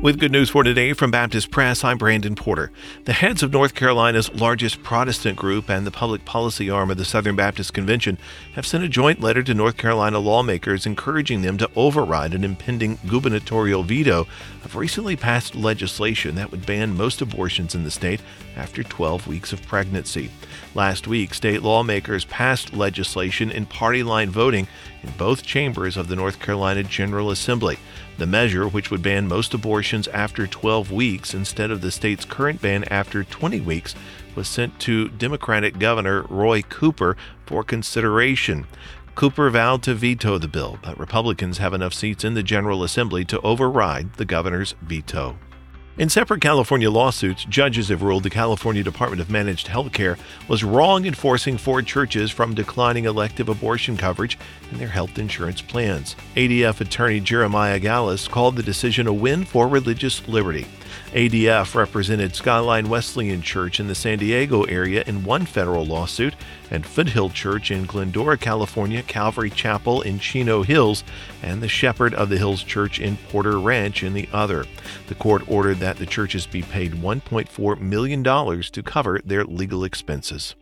With good news for today from Baptist Press, I'm Brandon Porter. The heads of North Carolina's largest Protestant group and the public policy arm of the Southern Baptist Convention have sent a joint letter to North Carolina lawmakers encouraging them to override an impending gubernatorial veto of recently passed legislation that would ban most abortions in the state after 12 weeks of pregnancy. Last week, state lawmakers passed legislation in party line voting in both chambers of the North Carolina General Assembly. The measure, which would ban most abortions after 12 weeks instead of the state's current ban after 20 weeks, was sent to Democratic Governor Roy Cooper for consideration. Cooper vowed to veto the bill, but Republicans have enough seats in the General Assembly to override the governor's veto. In separate California lawsuits, judges have ruled the California Department of Managed Health Care was wrong in forcing 4 churches from declining elective abortion coverage in their health insurance plans. ADF attorney Jeremiah Gallus called the decision a win for religious liberty. ADF represented Skyline Wesleyan Church in the San Diego area in one federal lawsuit, and Foothill Church in Glendora, California, Calvary Chapel in Chino Hills, and the Shepherd of the Hills Church in Porter Ranch in the other. The court ordered that the churches be paid $1.4 million to cover their legal expenses.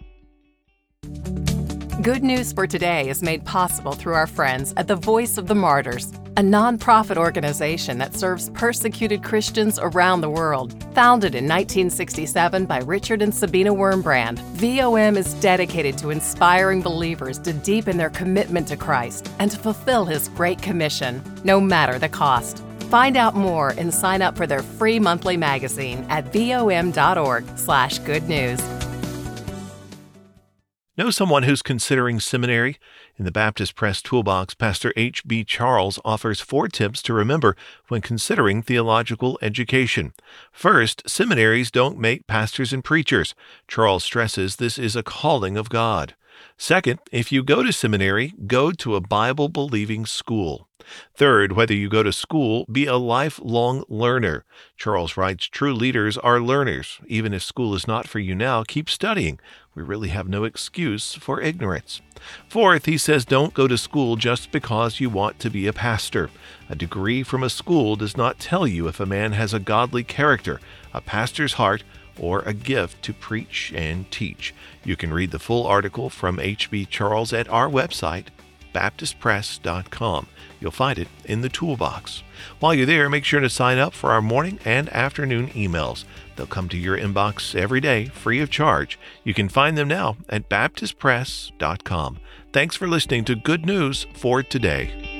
Good News for Today is made possible through our friends at the Voice of the Martyrs, a nonprofit organization that serves persecuted Christians around the world. Founded in 1967 by Richard and Sabina Wurmbrand, VOM is dedicated to inspiring believers to deepen their commitment to Christ and to fulfill His Great Commission, no matter the cost. Find out more and sign up for their free monthly magazine at vom.org/goodnews. Know someone who's considering seminary? In the Baptist Press Toolbox, Pastor H.B. Charles offers 4 tips to remember when considering theological education. First, seminaries don't make pastors and preachers. Charles stresses this is a calling of God. Second, if you go to seminary, go to a Bible-believing school. Third, whether you go to school, be a lifelong learner. Charles writes, true leaders are learners. Even if school is not for you now, keep studying. We really have no excuse for ignorance. Fourth, he says, don't go to school just because you want to be a pastor. A degree from a school does not tell you if a man has a godly character, a pastor's heart, or a gift to preach and teach. You can read the full article from H.B. Charles at our website, baptistpress.com. You'll find it in the toolbox. While you're there, make sure to sign up for our morning and afternoon emails. They'll come to your inbox every day, free of charge. You can find them now at baptistpress.com. Thanks for listening to Good News for Today.